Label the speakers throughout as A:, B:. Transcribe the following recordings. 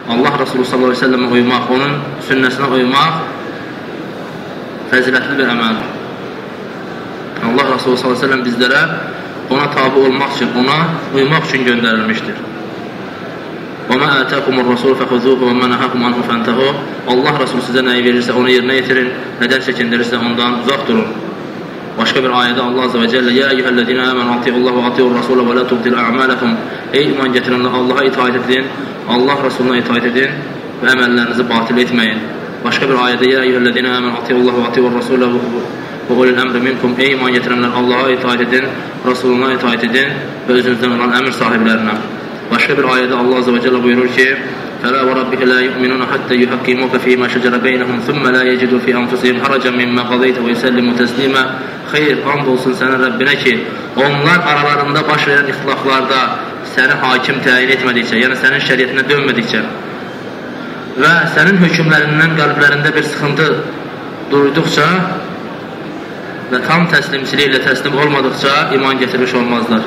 A: Allah Resulü sallallahu aleyhi ve sellemə uymaq, onun sünnəsinə uymaq fəzilətli bir əməldir. Allah Resulü sallallahu aleyhi ve sellem bizlərə ona tabi olmaq üçün, ona uymaq üçün göndərilmişdir. وَمَا آتَاكُمُ الرَّسُولُ فَخُذُوهُ وَمَا نَهَاكُمْ عَنْهُ فَانْتَهُوا Allah Resulü sizə nəyi verirsə onu yerinə yetirin, nədən çəkindirirsə ondan uzaq durun. Başqa bir ayədə Allah Azze və Cəllə يَا أَيُّهَا الَّذِينَ آمَنُوا أَطِيعُوا اللَّهَ وَأَطِيعُوا الرَّسُولَ وَلَا تُبْطِلُوا أَعْمَالَكُمْ Ey iman gətirənlər, Allaha itaat edin, Allah Resuluna itaat edin və əməllərinizi batil etməyin. Başqa bir ayədə يَا أَيُّهَا الَّذِينَ آمَنُوا أَطِيعُوا اللَّهَ وَأَطِيعُوا الرَّسُولَ وَأُولِي الْأَمْرِ مِنْكُمْ Ey iman gətirənlər, Allaha itaat edin, Resuluna itaat edin və özünüzdən olan əmr sahiblərinə. Başqa bir ayədə Allah Azze və Cəllə buyurur ki فَلَا وَرَبِّكَ لَا يُؤْمِنُونَ حَتَّى يُحَكِّمُوكَ فِي مَا شَجَرَ بَيْنَهُمْ ثُمَّ لَا يَجِدُوا فِي أَنفُسِهِمْ حَرَجًا مِمَّا قَضَيْتَ وَيُسَلِّمُوا تَسْلِيمًا Xeyr, and olsun sənin Rəbbinə ki, onlar aralarında baş verən ixtilaflarda səni hakim təyin etmədikcə, yəni sənin şəriətinə dönmədikcə və sənin hökmlərindən qəlblərində bir sıxıntı duyduqca və tam təslimçiliklə təslim olmadıqca iman gətirmiş olmazlar.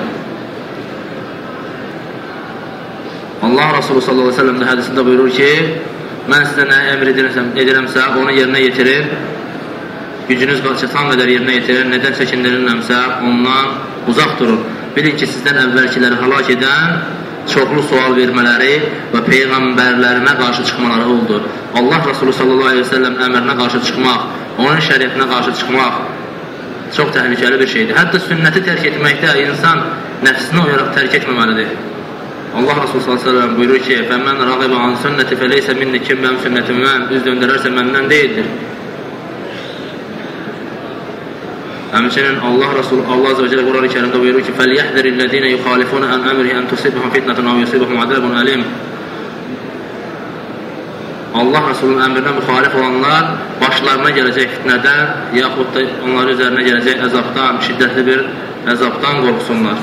A: Allah Resulü sallallahu aleyhi ve sellem də hədisində buyurur ki, mən sizə nə əmr edirəmsə, onu yerinə yetirin, gücünüz çatan qədər yerinə yetirin, nədən çəkindirilməmsə, ondan uzaq durun. Bilin ki, sizdən əvvəlkiləri həlak edən çoxlu sual vermələri və peyğəmbərlərinə qarşı çıxmaları oldu. Allah Resulü sallallahu aleyhi ve sellem əmrinə qarşı çıxmaq, onun şəriətinə qarşı çıxmaq çox təhlükəli bir şeydir. Hətta sünnəti tərk etməkdə insan nəfsinə uyaraq tərk etməməlidir. Allah Resulü sallallahu aleyhi ve sellem buyurur ki, فَمَنْ رَغِبَ عَنْ سُنَّةِ فَلَيْسَ مِنِّ Kim mənim sünnətimdən üz döndərərsə məndən deyildir. Həmçinin Allah Resulü Allah Azze ve Celle Qur'an-ı Kerimdə buyurur ki, فَلْيَحْذَرِ الَّذِينَ يُخَالِفُونَ عَنْ أَمْرِهِ أَنْ تُصِبْهُمْ فِتْنَةٌ أَوْ يُصِبْهُمْ عَذَابٌ أَلِيمٌ Allah Resulü'nün əmrinə müxalif olanlar başlarına gələcək fitnədən yaxud da onların üzərinə gələcək əzabdan, şiddətli bir əzabdan qorxsunlar.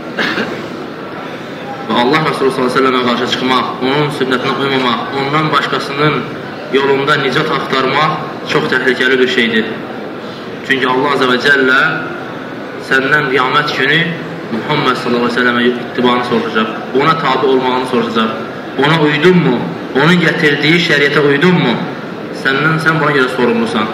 A: Və Allah Resulü s.ə.və qarşı çıxmaq, onun sünnətinə uymamaq, ondan başqasının yolunda nicat axtarmaq çox təhlükəli bir şeydir. Çünki Allah Azze və Cəllə səndən qiyamət günü Muhammed s.ə.və ittibanı soruşacaq, ona tabi olmağını soruşacaq. Ona uydun mu? Onun gətirdiyi şəriətə uydun mu? Sən buna görə sorumlusan.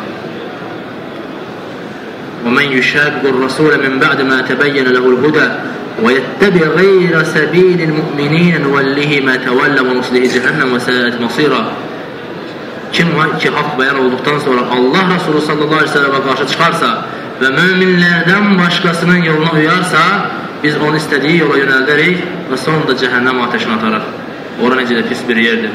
A: وَمَنْ يُشَاقِقُ الرَّسُولَ مِنْ بَعْدِ مَا تَبَيَّنَ لَهُ الْهُدَى وَيَتَّبِعْ غَيْرَ سَبِيلِ الْمُؤْمِنِينَ نُوَلِّهِ مَا تَوَلَّى وَنُصْلِهِ جَهَنَّمَ وَسَاءَتْ مَصِيرًا Kim ki haqq bəyan olduqdan sonra Allah Resulü sallallahu aleyhi ve sellemə qarşı çıxarsa və müminlərdən başqasının yoluna uyarsa, biz onu istədiyi yola yönəldərik və sonunda cəhənnəm ateşinə ataraq. Ora necə də pis bir yerdir.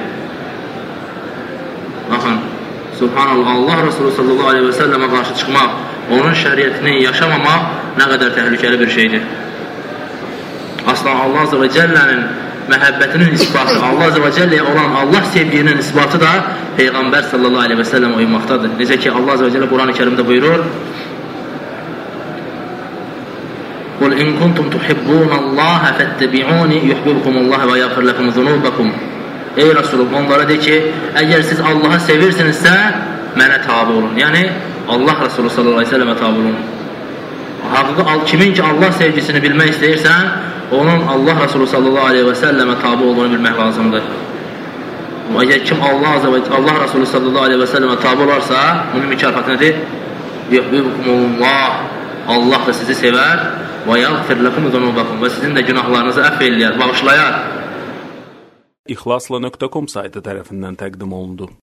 A: Baxın, subhanallah, Allah Resulü sallallahu aleyhi ve sellemə qarşı çıxmaq, onun şəriətini yaşamamaq nə qədər təhlükəli bir şeydir. Aslan Allah Azze və Cəllənin məhəbbətinin isbatı, Allah Azze və Cəlləyə olan Allah sevginin isbatı da Peyğəmbər sallallahu aleyhi və səlləm uymaqdadır. Necə ki Allah Azze və Cəllə Qur'an-ı Kerimdə buyurur, قُلْ إِنْ كُنْتُمْ تُحِبُّونَ اللّٰهَ فَاتَّبِعُونِ يُحْبِبْكُمُ اللّٰهَ وَيَغْفِرْ لَكُمْ ذُنُوبَكُمْ Ey Resulüm, onlara de ki, əgər siz Allah'ı sevirsinizsə, mənə tabi olun. Yəni, Allah Resulü sallallahu aleyhi ve sellemə tabi olun. Kimin ki Allah sevgisini bilmək istəyirsən, onun Allah Resulü sallallahu aleyhi ve sellemə tabi olduğunu bilmək lazımdır. Əgər kim Allah Resulü sallallahu aleyhi ve sellemə tabi olarsa, onun mükafatı nədir? Yuhbibkumullah Allah da sizi sevər və yəğfir ləkum zunubakum və sizin də günahlarınızı əfv eləyər, bağışlayar.
B: İxlasla.com saytı tərəfindən təqdim olundu.